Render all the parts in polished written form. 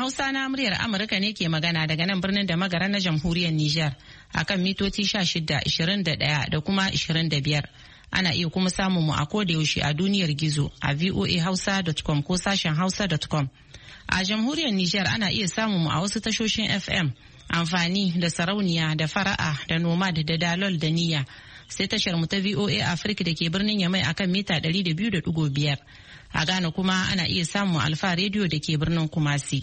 Hausa na muryar Amurka ne ke magana daga nan birnin da magara na jamhuriyar Nijar akan mitoci 16, 21 da kuma 25. Ana iya kuma samun mu a kodayaushe a duniyar gizo a voahausa.com ko sashen hausa.com. A jamhuriyar Nijar ana iya samun mu a wasu tashoshin FM amfani da sarauniya da fara'a da nomad da dalol da niyya. Sai tashar mu ta VOA Africa da ke birnin Yamai akan mita 200.5. A Ghana kuma ana iya samun Alfa Radio da ke birnin Kumasi.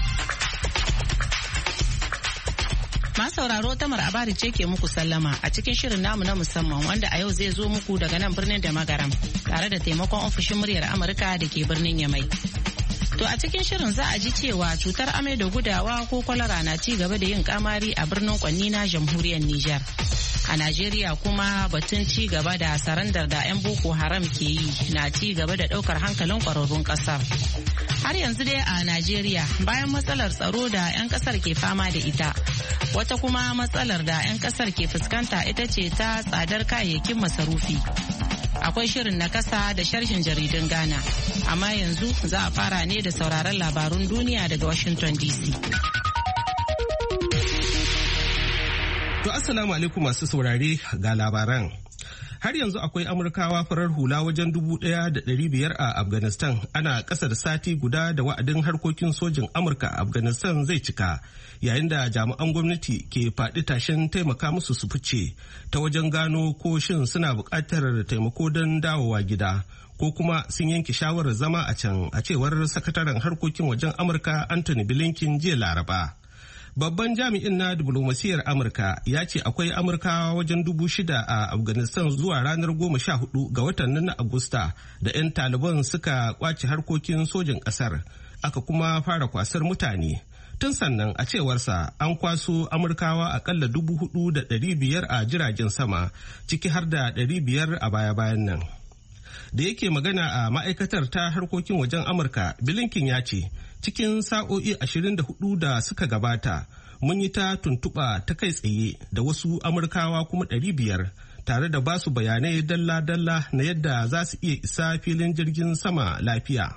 Masauraro Tamar Abari ce ke muku sallama a cikin shirin namu na musamman wanda a yau zai zo muku daga nan birnin da Magaram tare da taimakon ofishin muryar Amurka da ke birnin Yamai. To a cikin shirin za a ji cewa cutar amai da gudawa ko kwalara na ci gaba da yin kamari a birnin Kwanni na jamhuriyar Nijar. A Najeriya kuma batun ci gaba da sarandar da 'yan Boko Haram ke yi na ci gaba da daukar hankalin kwararrun kasar. Har yanzu dai a Najeriya bayan matsalar tsaro da 'yan kasar ke fama da ita, wata kuma matsalar da 'yan kasar ke fuskanta ita ce ta tsadar kayayyakin masarufi. Akwai shirin na kasa da sharhin jaridun Ghana, amma yanzu za a fara ne da sauraron labarun duniya daga Washington DC. To assalamu alaikum masu saurare ga labaran. Har yanzu akwai Amurkawa farar hula wajen 1,500 a Afghanistan. Ana ƙasa da sati guda da wa'adin harkokin sojin Amurka a Afghanistan zai cika, yayin da jami'an gwamnati ke faɗi tashin taimaka musu su fice ta wajen gano ko shin suna buƙatar taimako don dawowa gida ko kuma sun yanke shawarar zama a can, a cewar sakataren harkokin wajen Amurka Anthony Blinken jiya Laraba. Babban jami'in na diplomasiyar Amurka ya ce akwai Amurkawa wajen 6,000 a Afghanistan zuwa ranar 14 ga watan nan na Agusta da 'yan Taliban suka kwace harkokin sojin ƙasar, aka kuma fara kwasar mutane. Tun sannan a cewarsa an kwaso Amurkawa akalla 4,500 a jiragen sama, ciki har da 500 a baya-bayan nan. Da yake magana a ma'aikatar ta harkokin wajen Amurka, Blinken ya ce, cikin sa'o'i 24 da suka gabata, mun yi ta tuntuɓa ta kai tsaye da wasu Amurkawa kuma 500 tare da basu bayanai dalla-dalla na yadda za su iya isa filin jirgin sama lafiya.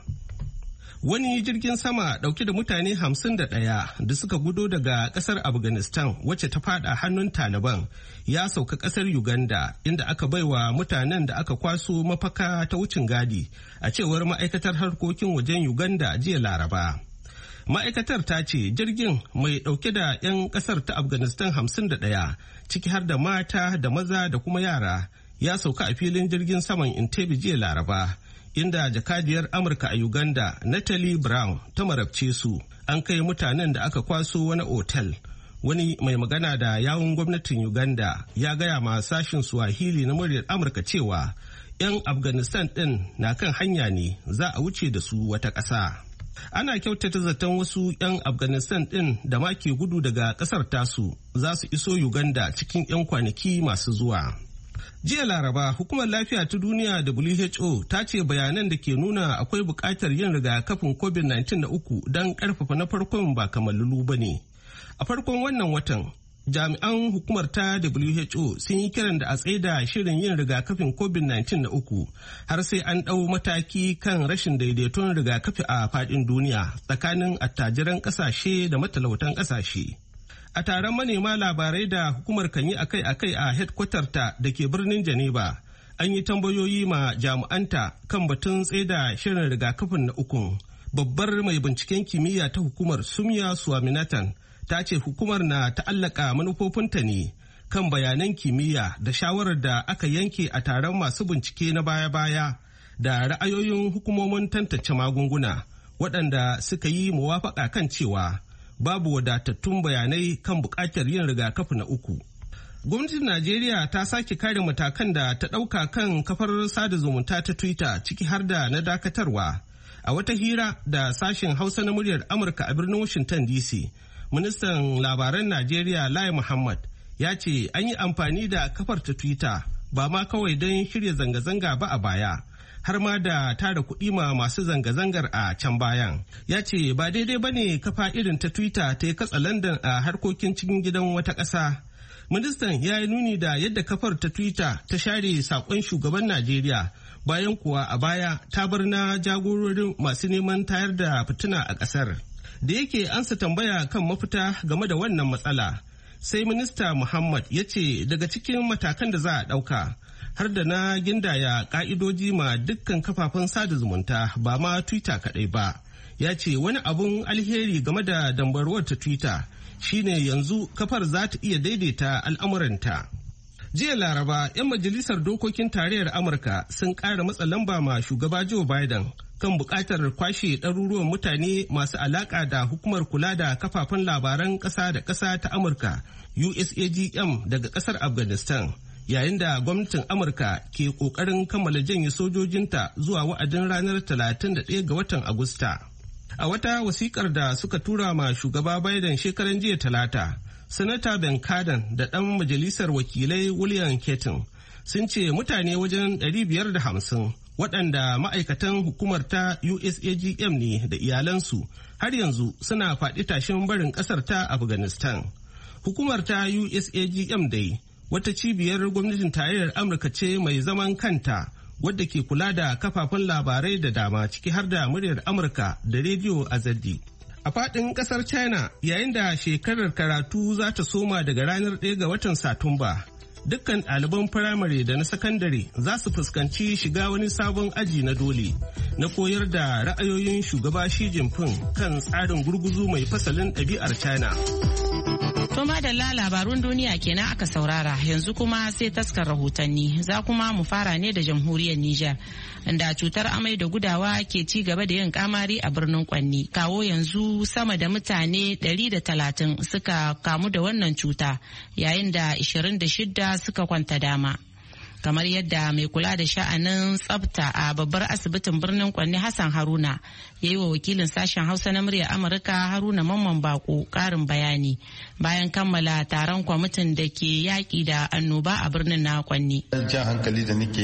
Wani jirgin sama dauke da mutane 51 da suka gudo daga kasar Afghanistan wacce ta fada hannun Taliban ya sauka kasar Uganda, inda aka baiwa mutanen da aka kwaso mafaka ta wucin gadi, a cewar ma'aikatar harkokin wajen Uganda jiya Laraba. Ma'aikatar ta ce jirgin mai dauke da 'yan kasar ta Afghanistan 51 ciki har da mata da maza da kuma yara ya sauka a filin jirgin saman Entebbe jiya Laraba, inda jakadiyar Amurka a Uganda Natalie Brown ta marabce su. An kai mutanen da aka kwaso wani otal. Wani mai magana da yawun gwamnatin Uganda ya gaya ma sashin Swahili na muryar Amurka cewa 'yan Afghanistan ɗin na kan hanya ne, za a wuce da su wata ƙasa. Ana kyautata zaton wasu 'yan Afghanistan ɗin da ma ke gudu daga ƙasar tasu za su iso Uganda cikin 'yan kwanaki masu zuwa. Jiya Laraba, Hukumar Lafiya ta Duniya WHO ta ce bayanan da ke nuna akwai buƙatar yin rigakafin COVID-19 na uku don ƙarfafa na farkon ba kamalulu ba ne. A farkon wannan watan, jami'an hukumar ta WHO sun yi kiran da a tsaida shirin yin rigakafin COVID-19 na uku har sai an ɗau mataki kan rashin daidaiton rigakafi a faɗin duniya tsakanin attajiran ƙasashe da matalautan ƙasashe. A taron manema labarai da hukumar kan yi akai-akai a headquarter ta da ke birnin Geneva, an yi tambayoyi ma jami'anta kan batun tsaida shirin rigakafin na ukun. Babbar mai binciken kimiyya ta hukumar Sumya Swaminathan ta ce hukumar na ta'allaka manufofinta ne kan bayanan kimiyya da shawarar da aka yanke a taron masu bincike na baya-baya da ra'ayoyin hukumomin tantance magunguna waɗanda suka yi muwafaƙa kan cewa babu wadatattun bayanai kan buƙatar yin rigakafi na uku. Gwamnatin Najeriya ta sake kare matakan da ta ɗauka kan kafar sada zumunta ta Twitter, ciki har da na dakatarwa. A wata hira da sashen Hausa na muryar Amurka a birnin Washington DC, ministan labaran Najeriya Lai Muhammad ya ce an yi amfani da kafar ta Twitter ba ma kawai don shirya zanga-zanga ba a baya, har ma da tara kuɗi ma masu zanga-zangar a can bayan. Ya ce ba daidai ba ne kafa irin ta Twitter ta yi katsalandan a harkokin cikin gidan wata ƙasa. Ministan ya yi nuni da yadda kafar ta Twitter ta share saƙon shugaban Najeriya, bayan kuwa a baya ta bar na jagororin masu neman tayar da fitina a ƙasar. Da yake ansa tambaya kan mafita game da wannan matsala, sai minista Muhammad ya ce daga cikin matakan da za a ɗauka har da na gindaya ƙa'idoji ma dukkan kafafen sada zumunta ba ma Twitter kaɗai ba. Ya ce wani abun alheri game da dambarwar ta Twitter shine yanzu kafar za ta iya daidaita al'amuranta. Jiya Laraba, 'yan majalisar dokokin tarayyar Amurka sun ƙara matsa lamba ma shugaba Joe Biden kan buƙatar kwashe ɗaruruwan mutane masu alaƙa da hukumar kula da kafafen labaran ƙasa da ƙasa ta Amurka USAGM daga ƙasar Afghanistan, yayin da gwamnatin Amurka ke ƙoƙarin kammala janye sojojinta zuwa wa'adin ranar 31 ga watan Agusta. A wata wasiƙar da suka tura ma shugaba Biden shekaran jiya Talata, Sanata Ben Cardin da ɗan majalisar wakilai William Keating sun ce mutane wajen 550 waɗanda ma'aikatan hukumar ta USAGM ne da iyalansu har yanzu suna faɗi tashin barin ƙasar ta Afghanistan. Hukumar ta USAGM dai wata cibiyar gwamnatin tarayyar Amurka ce mai zaman kanta wadda ke kula da kafafen labarai da dama ciki har da muryar Amurka da rediyo Azadi. A faɗin ƙasar China, yayin da shekarar karatu za ta soma daga ranar 1 ga watan Satumba, dukkan ɗaliban firamare da na sakandare za su fuskanci shiga wani sabon aji na dole na koyar da ra'ayoyin shugaba Xi Jinping kan tsarin gurguzu mai fasalin ɗabi'ar China. To madalla labarun duniya kenan aka saurara, yanzu kuma sai taskar rahotanni. Za kuma mu fara ne da jamhuriyar Nijar, inda cutar amai da gudawa ke ci gaba da yin kamari a birnin Kwanni. Kawo yanzu sama da mutane 130 suka kamu da wannan cuta, yayin da 26 suka kwanta dama. Kamar yadda mai kula da sha'anin tsafta a babbar asibitin birnin Kwanni Hassan Haruna ya yi wa wakilin sashen Hausa na muryar Amurka Haruna Mamman Bako ƙarin bayani bayan kammala taron kwamitin da ke yaƙi da annoba a birnin na Kwanni. Jan hankali da nake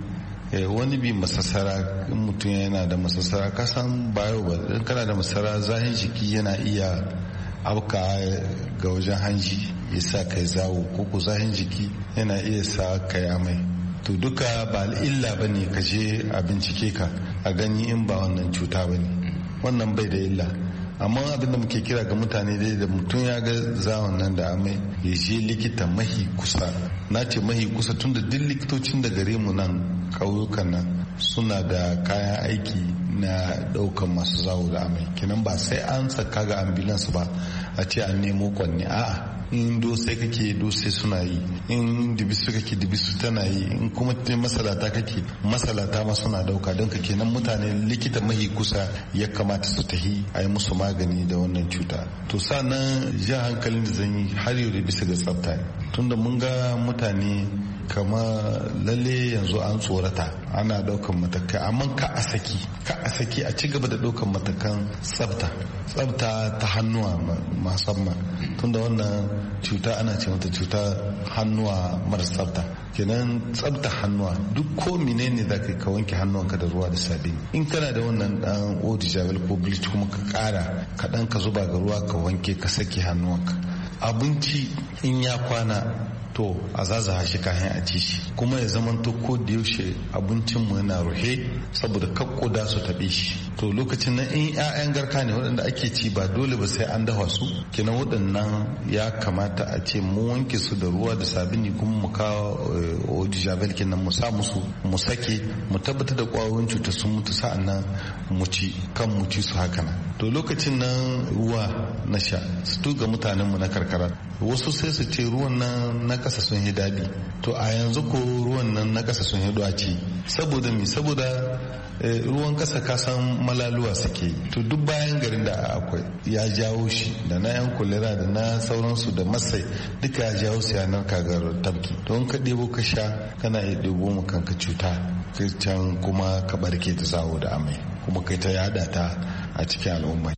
yi wani bi masassara, in mutum yana da masassara kasan bayo ba, in kana da masassara zahin jiki yana iya auka ga wajen hanji ya sa kai zawo, ko zahin jiki yana iya sa kai amai. To duka ba illa ba ne ka je a bincike ka a gani in ba wannan cuta ba ne, wannan bai da illa. Amma abinda muke kira ga mutane dai da mutum ya ga zawon nan da amai ya je likita mahi kusa. Na ce mahi kusa tun da duk likitocin da gare mu nan ƙauyukan nan suna da kayan aiki na ɗaukan masu zawo da amai, kenan ba sai an saka ga ambulance ba a ce an nemo Kwanni. A'a, in dosai kake dosai suna yi, in dibisu kake dibisu tana yi, in kuma masalata kake masalata ma suna dauka. Don ka kenan mutane likita mahi kusa ya kamata su tahi a yi musu magani da wannan cuta. To sannan jan hankalin da zan yi har yau da bisa ga tsafta, tunda mun ga mutane kama lalle yanzu an tsorata ana daukan matakai, amma ka a saki a ci gaba da daukan matakan tsafta ta hannuwa musamman, tunda wannan cuta ana ce mata cuta hannuwa mara tsafta. Kenan tsafta hannuwa duk ko menene da ka wanke hannuwanka da ruwa da sabini. In kana da wannan dan eau de javel ko bleach kuma ka kara kaɗan ka zuba ga ruwa ka wanke ka sake hannuwanka. Abinci in ya kwana to a zazaha shi kayan a ci shi, kuma ya zamanto ko da yaushe abincin mu yana ruhe saboda kakkoda su taɓe shi. To lokacin nan in 'ya'yan garka ne waɗanda ake ci ba dole ba sai an dafa su, kenan waɗannan ya kamata a ce mu wanke su da ruwa da sabini, kuma mu kawo eau de javel kenan mu sa musu mu sake mu tabbatar da ƙwayoyin cuta sun mutu, sa'annan mu ci kan mu ci su haka nan. To lokacin nan ruwa na sha su tuga mutanen mu na karkara, wasu sai su ce ruwan nan na kasa sun yi daɗi. To a yanzu ko ruwan nan na kasa sun yi daci, saboda mi? Saboda ruwan kasa kasan malaluwa suke. To duk bayan garin da akwai ya jawo shi, da na yan kulera da na sauransu da masai duka ya jawo su yanar kagar tabki. Don ka ɗebo ka sha kana iya ɗebo mu kanka cuta, can kuma ka barke ta zawo da amai, kuma kai ta yada ta a cikin al'umma.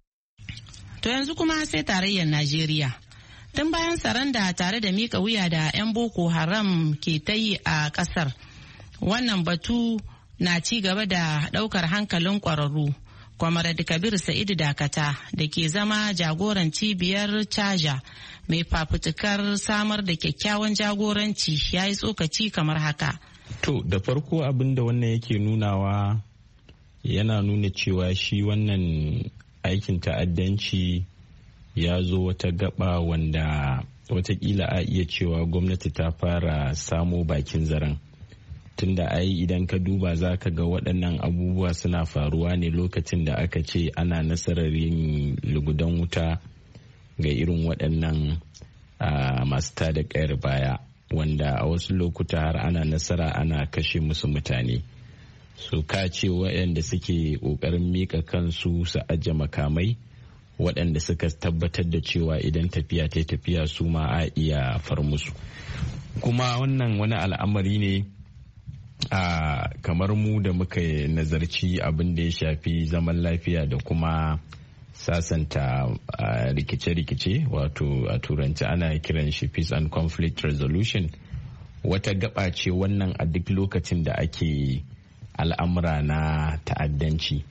To yanzu kuma sai tarayyar Najeriya. Tun bayan saranda tare da mika wuya da 'yan Boko Haram ke ta yi a kasar, wannan batu na ci gaba da daukar hankalin kwararru. Kwamarad Kabir Sa'idu Dakata da ke zama jagoran cibiyar Caja mai fafutukar samar da kyakkyawan jagoranci ya yi tsokaci kamar haka. To da farko abin da wannan yake nunawa, yana nuna cewa shi wannan aikin ta'addanci ya zo wata gaba wanda watakila a iya cewa gwamnati ta fara samo bakin zaren. Tunda idan ka duba za ka ga waɗannan abubuwa suna faruwa ne lokacin da aka ce ana nasarar yin lugudan wuta ga irin waɗannan masu tada ƙayar baya, wanda a wasu lokuta har ana nasara ana kashe musu mutane. Su ka ce waɗanda suke ƙoƙarin miƙa kansu su ajiye makamai, waɗanda suka tabbatar da cewa idan tafiya ta tafiya su ma a iya far musu. Kuma wannan wani al'amari ne kamar mu da muka nazarci abin da ya shafi zaman lafiya da kuma sasanta rikice-rikice, wato a turanci ana kiran shi peace and conflict resolution. Wata gaba ce wannan a duk lokacin da ake al'amura na ta'addanci.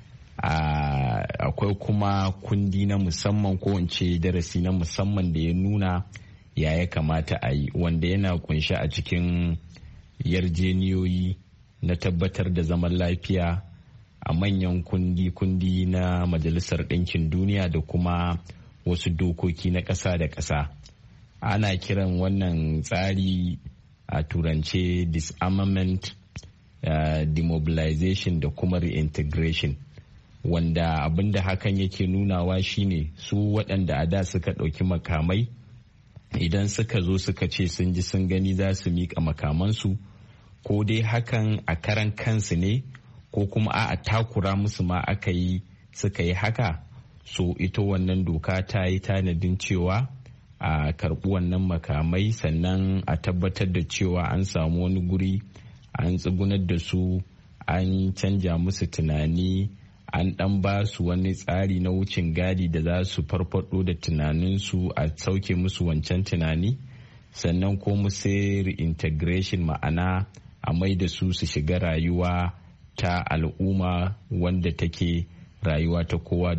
Akwai kuma kundi na musamman ko in ce darasi na musamman da ya nuna ya kamata a yi, wanda yana kunshe a cikin yarjeniyoyi na tabbatar da zaman lafiya a manyan kundi na Majalisar Ɗinkin Duniya da kuma wasu dokoki na ƙasa da ƙasa. Ana kiran wannan tsari a turance disarmament, demobilization da kuma reintegration, wanda abinda hakan yake nunawa shine su waɗanda a da suka ɗauki makamai idan suka zo suka ce sun ji sun gani za su miƙa makamansu, ko dai hakan a karan kansu ne ko kuma a takura musu ma aka yi suka yi haka. So ita wannan doka ta yi tanadin cewa a karɓi wannan makamai, sannan a tabbatar da cewa an samu wani guri an tsugunar da su, an canja musu tunani, an ɗan ba su wani tsari na wucin gadi da za su farfado da tunaninsu, a sauke musu wancan tunani, sannan ko sai reintegration, ma'ana a mai da su shiga rayuwa ta al'umma wanda take rayuwa ta kowa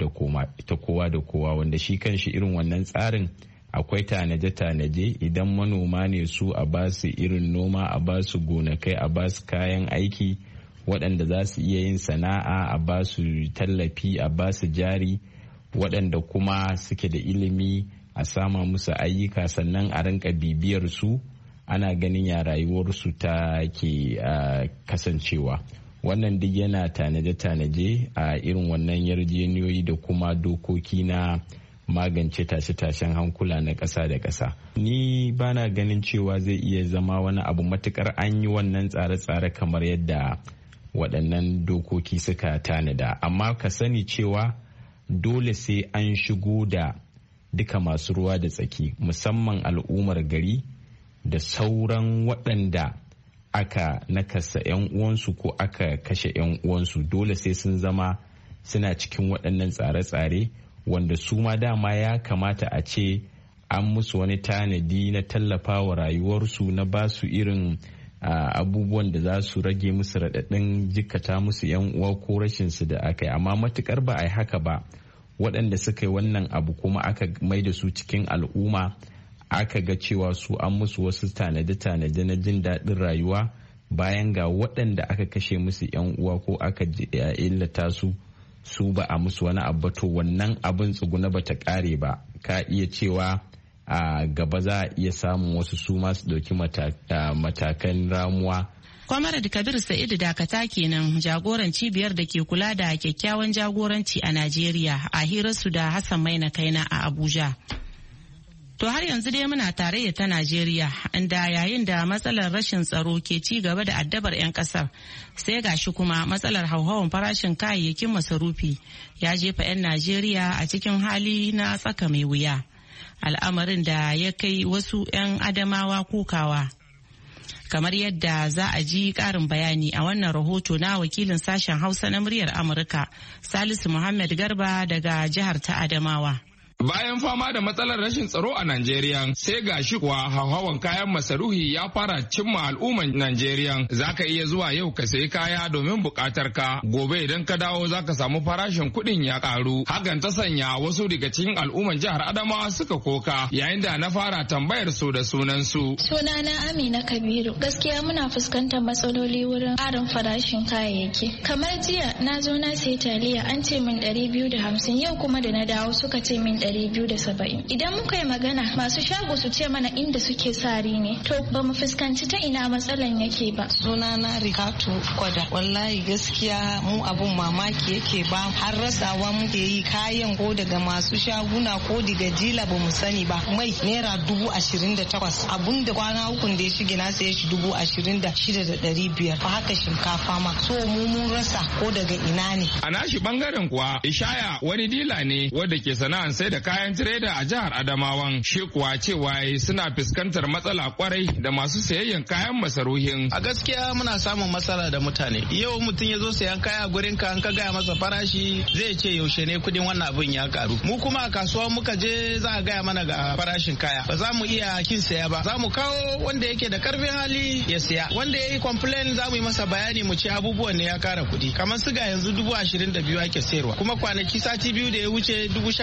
da kowa, wanda shi kanshi irin wannan tsarin akwai tanaje-tanaje. Idan manoma ne su a ba su irin noma, a ba su gonakai, a ba su kayan aiki, waɗanda za su iya yin sana'a a ba su tallafi, a ba su jari, waɗanda kuma suke da ilimi a sama musu ayyuka, sannan a rinka bibiyar su, ana ganin ya rayuwarsu ta ke kasancewa. Wannan duk yana tanaje-tanaje a irin wannan yarjejeniyoyi da kuma dokoki na magance tashe-tashen hankula na ƙasa da ƙasa. Ni bana ganin cewa zai iya zama wani abu matukar an yi wannan tsare-tsare kamar yadda waɗannan dokoki suka tanada, amma ka sani cewa dole sai an shigo da duka masu ruwa da tsaki, musamman al'ummar gari da sauran waɗanda aka nakasa 'yan uwansu ko aka kashe 'yan uwansu. Dole sai sun zama suna cikin waɗannan tsare-tsare, wanda su ma dama ya kamata a ce an musu wani tanadi na tallafawa rayuwarsu, na ba su irin abubuwan da za su rage musu raɗaɗin jikata musu 'yan uwa ko rashinsu da aka yi. Amma matukar ba a yi haka ba, waɗanda suka yi wannan abu kuma aka mai da su cikin al'umma, aka ga cewa su an musu wasu tanade-tanade na jin daɗin rayuwa, bayan ga waɗanda aka kashe musu 'yan uwa ko aka illata su ba a musu wani abu, to wannan abin tsuguna ba ta ƙare ba. Ka iya cewa a gaba za a iya samun wasu su masu ɗauki matakan ramuwa. Kwamar Kabir Sa'idu Dakata kenan, jagoran cibiyar da ke kula da kyakkyawan jagoranci a Najeriya, a hirarsu da Hassan Maina Kaina a Abuja. To har yanzu dai muna tarayya ta Najeriya, inda yayin da matsalar rashin tsaro ke ci gaba da addabar 'yan kasar, sai gashi kuma matsalar hauhawan farashin kayayyakin masarufi ya jefa 'yan Najeriya a cikin hali na tsaka mai wuya. Al'amarin da ya kai wasu 'yan Adamawa kukawa. Kamar yadda za a ji ƙarin bayani a wannan rahoto na wakilin sashen Hausa na muryar Amurka, Salisu Muhammad Garba daga jihar ta Adamawa. Bayan fama da matsalar rashin tsaro a Najeriya, sai gashi kuwa hauhawan kayan masarufi ya fara cimma al'umman Najeriya. Zaka iya zuwa yau ka sayi kaya domin buƙatar ka, gobe idan ka dawo zaka samu farashin kuɗin ya ƙaru. Hakan ta sanya wasu daga cikin al'umman jihar Adamawa suka koka, yayin da na fara tambayar su da sunan su. Sunana Amina Kabiru. Gaskiya muna fuskantar matsaloli wurin ƙarin farashin kayayyaki. Kamar jiya na zo na sayi taliya an ce min 250, yau kuma da na dawo suka ce min 270. Idan muka yi magana masu shago su ce mana inda suke sari ne, to ba mu fuskanci ta ina matsalan yake ba. Sunana Rikatu Kwada. Wallahi gaskiya mu abun mamaki yake ba, har rasawa muke yi kayan ko daga masu shaguna ko daga jila ba mu sani ba. Mai naira 28,000, abun da kwana ukun da ya shige na saye shi 26,500. Fa haka shinkafa ma, so mu mun rasa ko daga ina ne. A nashi bangaren kuwa Ishaya wani dila ne wanda ke sana'an sai da kayan tireda a jihar Adamawan, shi kuwa cewa suna fuskantar matsala kwarai da masu sayayyan kayan masaruhin. A gaskiya muna samun matsala da mutane. Yau mutum ya zo sayan kaya gurin ka, an ka gaya masa farashi zai ce yaushe ne kudin wannan abin ya karu. Mu kuma a kasuwa muka je za a gaya mana ga farashin kaya, ba za mu iya kin saya ba. Za mu kawo wanda yake da karfin hali ya saya, wanda ya yi complain za mu yi masa bayani mu ce abubuwan ne ya kara kudi. Kamar siga yanzu 22,000 ake sayarwa, kuma kwanaki sati biyu da ya wuce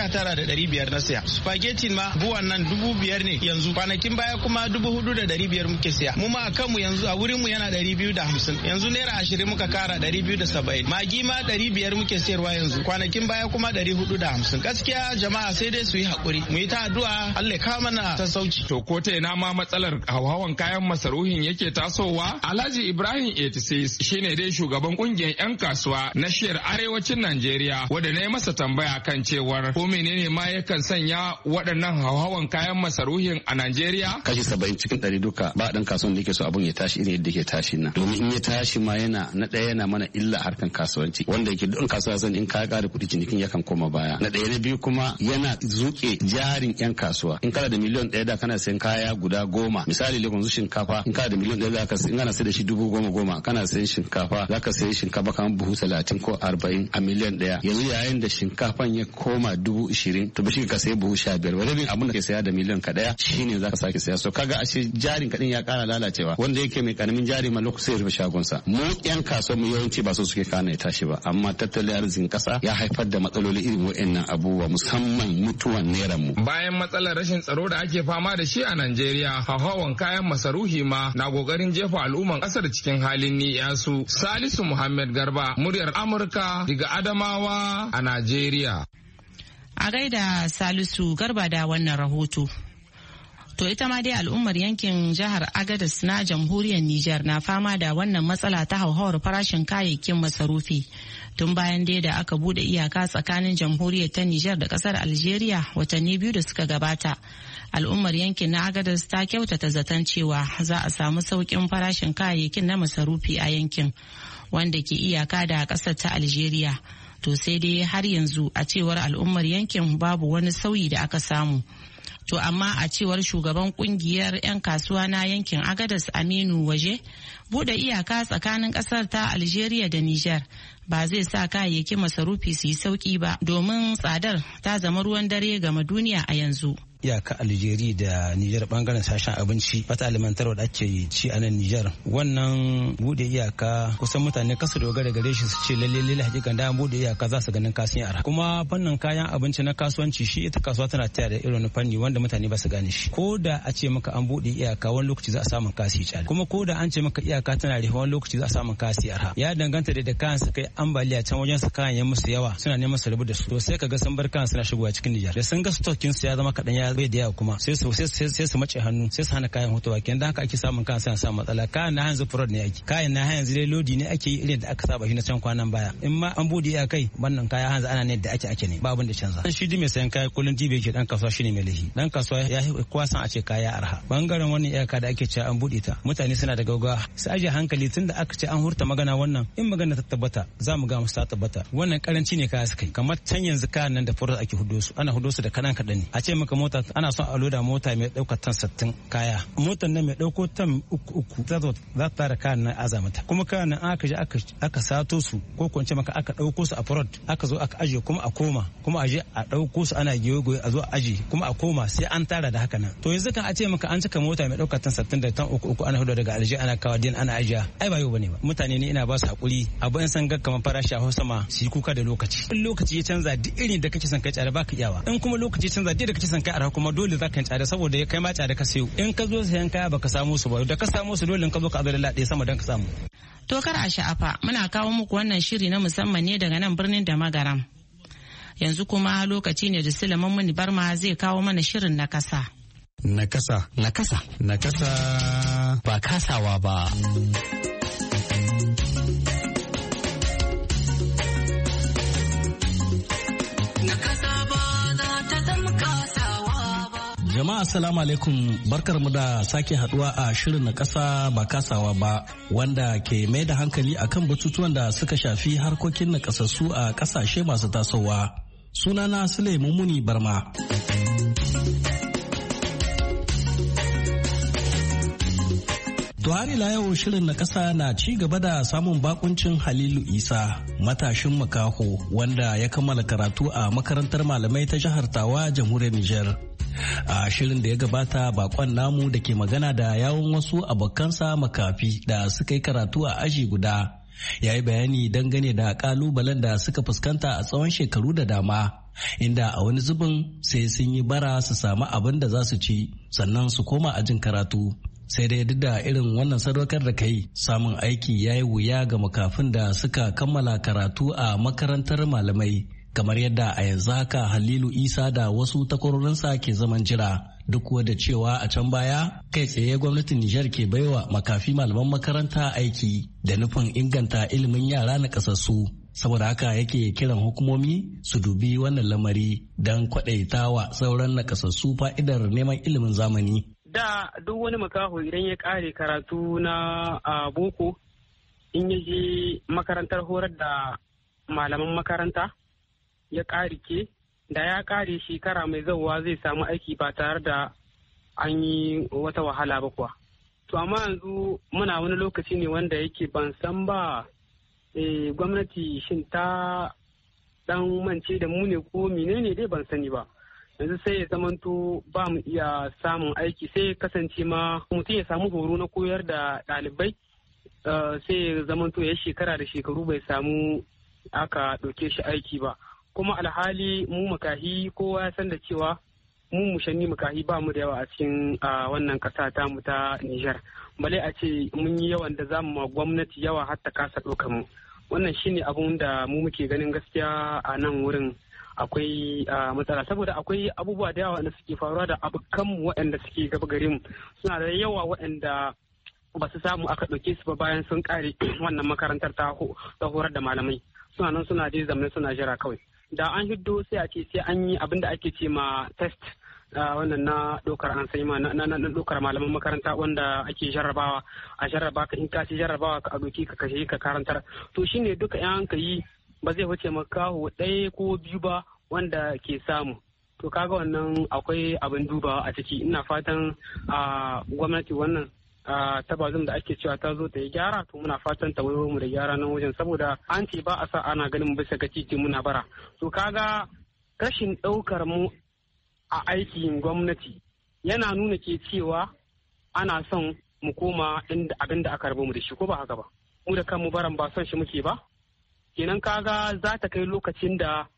19,500 na saya. Spaghetti ma buwan nan 5,000 ne yanzu, kwanakin baya kuma 4,500 muke saya. Mu ma a kanmu yanzu a wurin mu yana 250, yanzu naira 20 muka kara 270. Magi ma 500 muke sayarwa yanzu, kwanakin baya kuma 450. Gaskiya jama'a sai dai su yi hakuri, mu yi ta addu'a Allah ya kawo mana sassauci. To ko ta ina ma matsalar hauhawan kayan masaruhin yake tasowa? Alhaji Ibrahim 86 shine dai shugaban kungiyar 'yan kasuwa na shiyar arewacin Najeriya, wanda na yi masa tambaya kan cewar ko menene ma yakan sanya waɗannan hauhawan kayan masaruhin a Najeriya? Kashi 70 cikin 100 duka ba dan kasuwan da yake so abun ya tashi irin yadda yake tashi nan. Domin in ya tashi ma yana na ɗaya yana mana illa harkan kasuwanci, wanda yake duk kasuwa san in ka ƙara kuɗi cinikin yakan koma baya. Na ɗaya na biyu kuma yana zuke jarin 'yan kasuwa. In kana da miliyan 1 da kana sayan kaya guda 10, misali lekun zu shinkafa in kana da miliyan 1 zaka in kana sai da shi 10,000 kana sayan shinkafa zaka sayi shinkafa kamar buhu 30 ko 40 a miliyan 1. Yanzu yayin da shinkafan ya koma 20,000 to ba shi ka sayi buhu 15. Wani abin da ke saya da miliyan ka ɗaya shine zaka sake saya. So kaga ashe jarin kadin ya kara lalacewa, wanda yake mai karamin jari ma lokacin ya rufe shagonsa. Mu 'yan kasuwa mu yawanci ba so suke kana ya tashi ba, amma tattalin arzikin kasa ya haifar da matsaloli irin wa'annan abubuwa, musamman mutuwan naira mu. Bayan matsalar rashin tsaro da ake fama da shi a Najeriya, hauhawan kayan masarufi ma na kokarin jefa al'umman kasar cikin halin ni'yasu. Salisu Muhammad Garba, muryar Amurka daga Adamawa a Najeriya. A gaida Salisu Garba da wannan rahoto. To ita ma dai al'ummar yankin jihar Agadez na jamhuriyar Nijar na fama da wannan matsala ta hauhawar farashin kayayyakin masarufi. Tun bayan dai da aka bude iyaka tsakanin jamhuriyar ta Nijar da kasar Algeria watanni 2 da suka gabata. Al'ummar yankin na Agadez ta kyautata zaton cewa za a samu sauƙin farashin kayayyakin na masarufi a yankin wanda ke iyaka da kasar ta Algeria. To sai dai har yanzu a cewar al'ummar yankin babu wani sauyi da aka samu. To amma a cewar shugaban kungiyar 'yan kasuwa na yankin Agadez Aminu Waje, bude iyaka tsakanin kasar ta Algeria da Niger ba zai sa kayayyakin masarufi su yi sauki ba, domin tsadar ta zama ruwan dare game duniya a yanzu. iyaka Algeria da Niger bangaren sashen abinci fata alimantarwa da ake ci a nan Niger, wannan bude iyaka kusan mutane kasu dogara gare shi su ce lalle hakikan da bude iyaka za su ganin kasin arha. Kuma fannin kayan abinci na kasuwanci shi ita kasuwa tana taya da irin fanni wanda mutane ba su gane shi. Ko da a ce maka an bude iyaka wani lokaci za a samu kasi tsada, kuma ko da an ce maka iyaka tana rufe wani lokaci za a samu kasi arha. Ya danganta da kayan su kai ambaliya can wajen su kayan ya musu yawa suna neman su rabu da su, to sai kaga sun bar kayan suna shigowa cikin Niger. Da sun ga stockin su ya zama kadan ya bai da yawa kuma sai su mace hannu sai su hana kayan hutuwa, kenan da haka ake samun kayan sai samu matsala. Kayan na yanzu fraud ne ake, kayan na yanzu dai lodi ne ake yi irin da aka saba shi na can kwanan baya. In ma an bude iya kai wannan kaya yanzu ana ne da ake ne ba abin da canza. Shi ji mai sayan kaya kullun dibe yake dan kasuwa shine mai lahi, dan kasuwa ya kowa san a ce kaya arha. Bangaren wannan iyaka da ake cewa an bude ta mutane suna da gaugawa su aje hankali tunda aka ce an hurta magana wannan, in magana ta tabbata za mu ga musu ta tabbata. Wannan karanci ne kaya suka yi, kamar can yanzu kayan nan da fraud ake hudo su, ana hudo su da kadan ne. A ce maka mota mota ana son a loda mota mai ɗaukar tan 60 kaya. Motar nan mai ɗauko tan 3 za ta tara kayan nan azamata. Kuma kayan nan aka je aka sato su ko kwance maka aka ɗauko su a farod aka zo aka aje kuma a koma kuma aje a ɗauko su ana giyogoyi a zo a aje kuma a koma sai an tara da haka nan. To yanzu kan a ce maka an cika mota mai ɗaukar tan 60 da tan 3 ana hudu daga alje ana kawo din ana ajiya ai ba yau bane ba. Mutane ne ina ba su hakuri abu in san ga kamar farashi a sama su yi kuka da lokaci. In lokaci ya canza duk irin da kake son kai tsada baka iyawa. In kuma lokaci ya canza duk da kake son kai arha kuma dole za ka yi tsada saboda ya kai ma tsada ka sayo. In ka zo sayan kaya baka samu su ba da ka samu su dole in ka zo ka zo da lade sama dan ka samu. To kar a sha'afa muna kawo muku wannan shiri na musamman ne daga nan birnin da Magaram. Yanzu kuma lokaci ne da Sulaiman Muni Barma zai kawo mana shirin na kasa. Na kasa. Na kasa. Na kasa. Ba kasawa ba. Jama'a assalamu alaikum, barkar mu da sake haduwa a shirin na kasa ba kasawa ba wanda ke mai da hankali akan batutuwan da suka shafi harkokin na kasassu a kasashe masu tasowa. Sunana Sulaiman Muni Barma. To har ila yau shirin na kasa na ci gaba da samun bakuncin Halilu Isa, matashin makaho wanda ya kammala karatu a makarantar malamai ta jihar Tawa, jamhuriyar Nijar. A shirin da ya gabata bakon namu da ke magana da yawon wasu abokansa makafi da suka yi karatu a aji guda ya yi bayani dangane da kalubalen da suka fuskanta a tsawon shekaru da dama, inda a wani zubin sai sun yi bara su samu abin da za su ci sannan su koma ajin karatu. Sai dai duk da irin wannan sadaukar da kai, samun aiki ya yi wuya ga makafin da suka kammala karatu a makarantar malamai, kamar yadda a yanzu haka Halilu Isa da wasu takwarorinsa ke zaman jira, duk da cewa a can baya kai tsaye gwamnatin Nijar ke baiwa makafi malaman makaranta aiki da nufin inganta ilimin yara na kasassu. Saboda haka yake kiran hukumomi su dubi wannan lamari don kwaɗaitawa sauran nakasassu fa'idar neman ilimin zamani. Da duk wani makaho idan ya ƙare karatu na boko, in ya je makarantar horar da malaman makaranta ya ƙarike, da ya ƙare shekara mai zauwa zai samu aiki ba tare da an yi wata wahala ba kuwa. To amma yanzu muna wani lokaci ne wanda yake ban san ba gwamnati shin ta dan mance da mu ne ko menene dai ban sani ba. Yanzu sai ya zamanto ba mu iya samun aiki, sai kasance ma mutum ya samu horo na koyar da ɗalibai, sai ya zamanto ya shekara da shekaru bai samu aka ɗauke shi aiki ba. Kuma alhali mu makahi kowa ya san da cewa mu mushanni makahi ba mu da yawa a cikin wannan ƙasa ta mu ta Nijar. Bale a ce mun yi yawan da za mu ma gwamnati yawa har ta kasa ɗaukar mu. Wannan shine abun da mu muke ganin gaskiya a nan wurin akwai matsala, saboda akwai abubuwa da yawa da suke faruwa da abokanmu waɗanda suke gaba gare mu, suna da yawa waɗanda ba su samu aka ɗauke su ba bayan sun ƙare wannan makarantar ta horar da malamai. Suna nan suna dai zamani suna jira kawai. Da an hiddo sai a ce sai an yi abin da ake ce ma test wannan na ɗaukar an sai ma na ɗaukar malaman makaranta wanda ake jarrabawa a jarraba ka, in ka ci jarrabawa ka a doki ka kashe ka karantar. To shine duka yan ka yi ba zai wuce makaho ɗaya ko biyu ba wanda ke samu. To kaga wannan akwai abin dubawa a ciki. Ina fatan gwamnati wannan ta bazum da ake cewa ta zo ta yi gyara, to muna fatan ta wayo mu da gyara nan wajen, saboda an ce ba a sa ana ganin bisa ga titi muna bara. To kaga rashin ɗaukar mu a aikin gwamnati yana nuna ke cewa ana son mu koma inda abin da aka rabo mu da shi, ko ba haka ba? Mu da kanmu baran ba son shi muke ba. Kenan kaga za ta kai lokacin da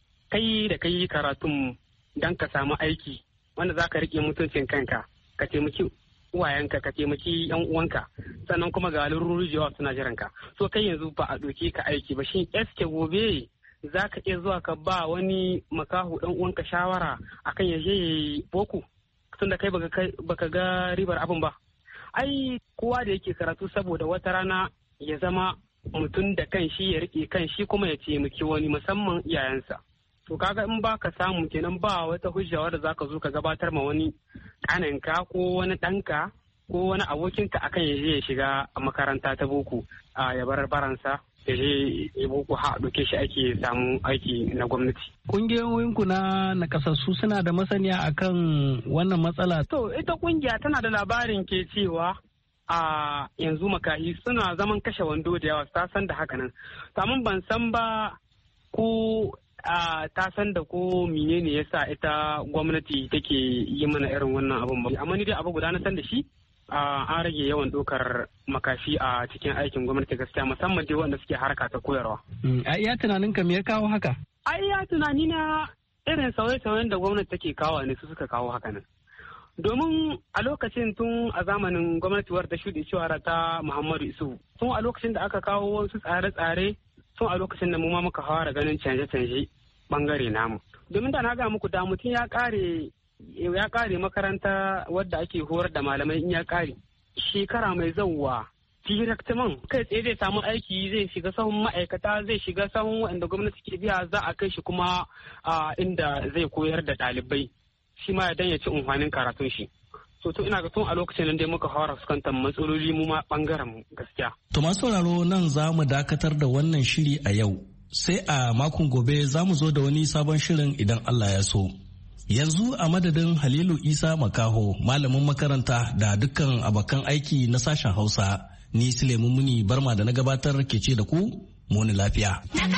kai karatun dan ka samu aiki wanda za ka riƙe mutuncin kanka, ka taimaki uwayenka, ka taimaki yan uwanka, sannan kuma ga larurori jawa suna jiran ka. So kai yanzu ba a ɗauke ka aiki ba, shin eske gobe za ka iya zuwa ka ba wani makaho dan uwanka shawara akan ya je boko tunda kai baka ga ribar abin ba? Ai kowa da yake karatu saboda wata rana ya zama mutum da kan shi, ya rike kan shi kuma ya taimaki wani, musamman iyayensa. To kaga in ba ka samu kenan ba wata hujja wadda za ka zo ka gabatar ma wani ƙaninka ko wani ɗanka ko wani abokinka akan ya je ya shiga makaranta ta boko ya bar baransa ya je boko ha ɗauke shi ake samu aiki na gwamnati. Kungiyoyinku na nakasassu suna da masaniya akan wannan matsala? To ita kungiya tana da labarin ke cewa a yanzu makahi suna zaman kashe wando da yawa, ta san da haka nan. Samun ban san ba ko ta san da ko menene yasa ita gwamnati take yi mana irin wannan abun ba. Amma ni dai abu guda na san da shi an rage yawan ɗaukar makafi a cikin aikin gwamnati gaskiya, musamman dai wanda suke harka ta koyarwa. A iya tunanin ka me ya kawo haka? A iya tunani na irin sauye-sauyen da gwamnati take kawo ne su suka kawo haka nan. Domin a lokacin tun a zamanin gwamnati wadda shuɗe cewa ta Muhammadu Isu, tun a lokacin da aka kawo wasu tsare-tsare, tun a lokacin da mu ma muka fara ganin canje-canje bangare namu. Domin da na ga muku da mutum ya kare makaranta wadda ake horar da malamai in ya kare shekara mai zauwa directman kai tsaye zai samu aiki, zai shiga sahun ma'aikata, zai shiga sahun waɗanda gwamnati ke biya, za a kai shi kuma inda zai koyar da ɗalibai shi ma ya ya ci amfanin karatun shi. To ina ga tun a lokacin nan dai muka fara fuskantar matsaloli mu ma bangaren mu gaskiya. To masu sauraro nan za mu dakatar da wannan shiri a yau, sai a makon gobe za mu zo da wani sabon shirin idan Allah ya so. Yanzu a madadin Halilu Isa Makaho, malamin makaranta da dukkan abokan aiki na sashen Hausa, ni Suleiman Muni Barma da na gabatar ke ce da ku muni lafiya.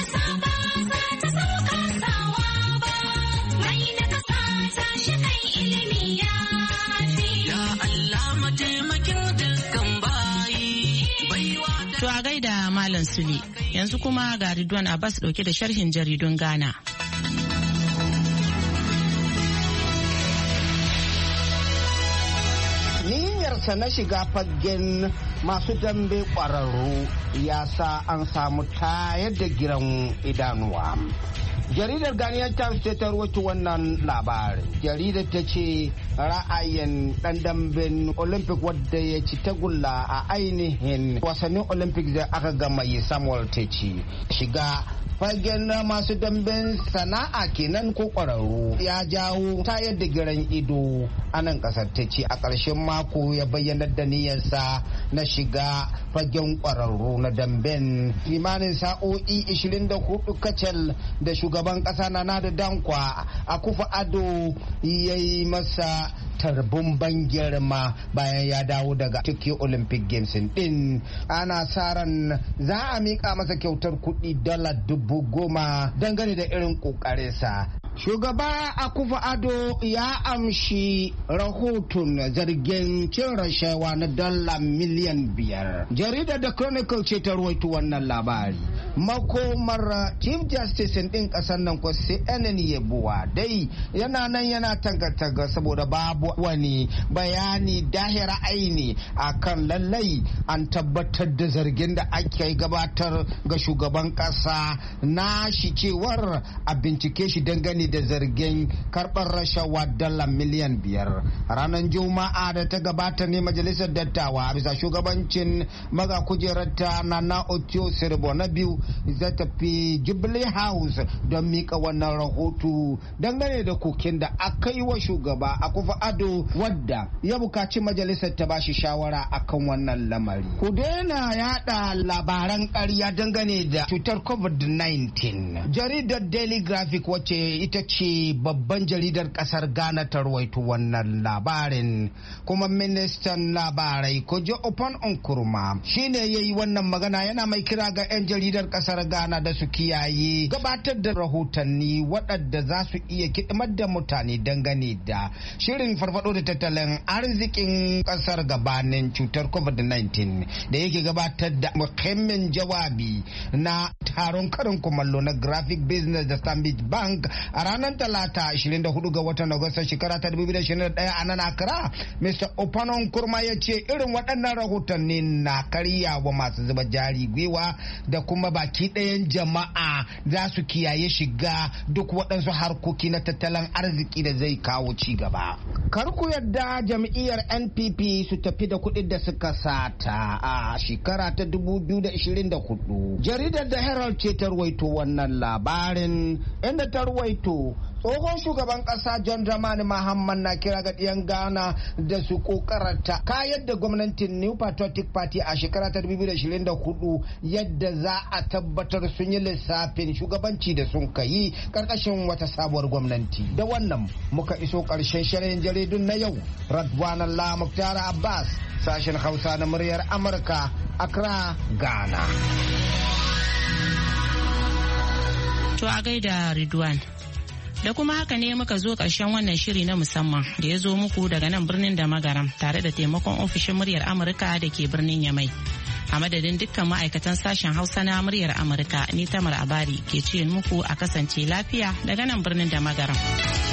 To a gaida Malam Sule, yanzu kuma ga Ridwan Abbas dauke da sharhin jaridun Ghana. sa na shiga fagen masu dambe kwararru ya sa an samu tayar da giran idanuwa. Jaridar Ghanaian Times ta rawaito wannan labarin. Jaridar ta ce ra'ayin dan damben Olympic wadda ya ci tagulla a ainihin wasannin Olympic da aka gama yi Samuel Teci shiga fagen masu damben sana'a kenan ko kwararru ya jawo tayar da giran ido a nan kasar ta ce a ƙarshen mako ya bayyana da niyyarsa na shiga fagen kwararru na damben kimanin sa'o'i 24 kacal da shugaban ƙasa na da Dankwa Akufo-Addo ya yi masa tarbun ban girma bayan ya dawo daga Tokyo Olympic Games din. Ana sa ran za a mika masa kyautar kuɗi $10,000 dangane da irin ƙoƙarinsa. Shugaba Akufo-Addo ya amshi rahoton zargin cin rashawa na $5 miliyan. Jaridar da Chronicle ce ta rawaito wannan labari. Makomar Chief Justice din ƙasar nan ko sai Yabuwa dai yana nan yana tanga-tanga saboda babu wani bayani dahira aini akan lallai an tabbatar da zargin da ake gabatar ga shugaban kasa na shi cewar a bincike shi dangane da zargin karɓar rashawa $5 miliyan. Ranar Juma'a da ta gabata ne majalisar dattawa bisa shugabancin maga kujerarta na Otio Sirbo na biyu za ta fi Jubilee House don mika wannan rahoto dangane da kokin da aka yi wa shugaba Akufo-Addo wadda ya bukaci majalisar ta bashi shawara akan wannan lamari. Ku daina yada labaran ƙarya dangane da cutar COVID-19. Jaridar Daily Graphic wacce ita ce babban jaridar ƙasar Ghana ta rawaito wannan labarin, kuma ministan labarai Kojo Opan Nkrumah shine yayi wannan magana, yana mai kira ga 'yan jaridar ƙasar Ghana da su kiyaye gabatar da rahotanni waɗanda za su iya kidimar da mutane dangane da shirin farfado da tattalin arzikin kasar gabanin cutar COVID-19 da yake gabatar da muhimmin jawabi na taron karin kumallo na Graphic Business da Stanbic Bank a ranar Talata 24 ga watan Agusta shekara ta 2021 a nan Accra. Mr. Opan Nkrumah ya ce irin waɗannan rahotanni na karya wa masu zuba jari gwiwa da kuma baki ɗayan jama'a za su kiyaye shiga duk waɗansu harkoki na tattalin arziki da zai kawo ci gaba. Kar ku yadda jam'iyyar NPP su tafi da kuɗin da suka sata a shekara ta 2024. Jaridar da Herald ce ta ruwaito wannan labarin, inda ta ruwaito Tsohon shugaban kasa John Dramani Mahama na kira ga ɗiyan Ghana da su kokarta kayar da gwamnatin New Patriotic Party a shekara ta 2024 yadda za a tabbatar sun yi lissafin shugabanci da sun kai karkashin wata sabuwar gwamnati. Da wannan muka iso ƙarshen shirin jaridun na yau. Radwan Allah Muktar Abbas, sashen Hausa na muryar Amurka, Accra, Ghana. To a gaida Ridwan. Da kuma haka ne muka zo ƙarshen wannan shiri na musamman da ya zo muku daga nan birnin da magaram tare da taimakon ofishin muryar Amurka da ke birnin Yamai. A madadin dukkan ma'aikatan sashen Hausa na muryar Amurka, ni Tamar Abari ke ce muku a kasance lafiya daga nan birnin da magaram.